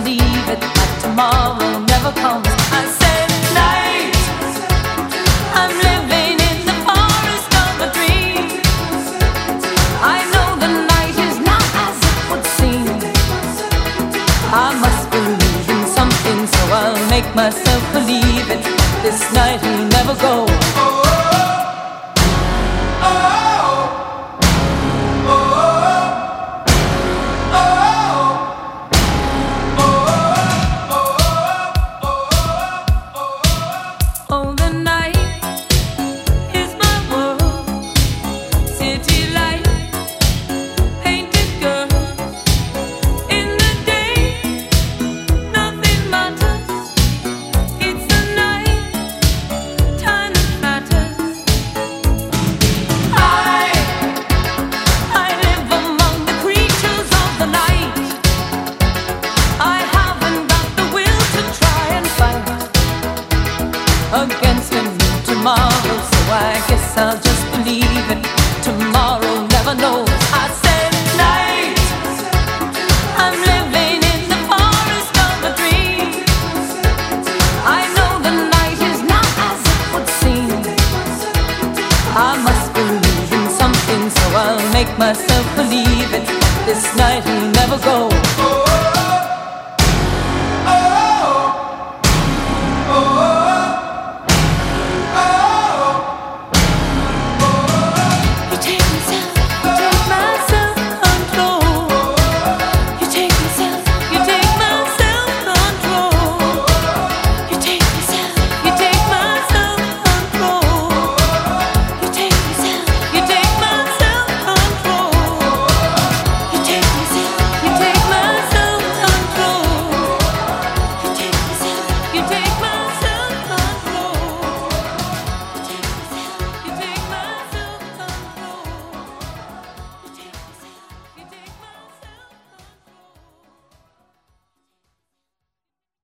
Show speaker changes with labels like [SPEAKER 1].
[SPEAKER 1] believe it, that tomorrow never comes. I said night, I'm living in the forest of a dream. I know the night is not as it would seem. I must believe in something, so I'll make myself believe it. This night will never go.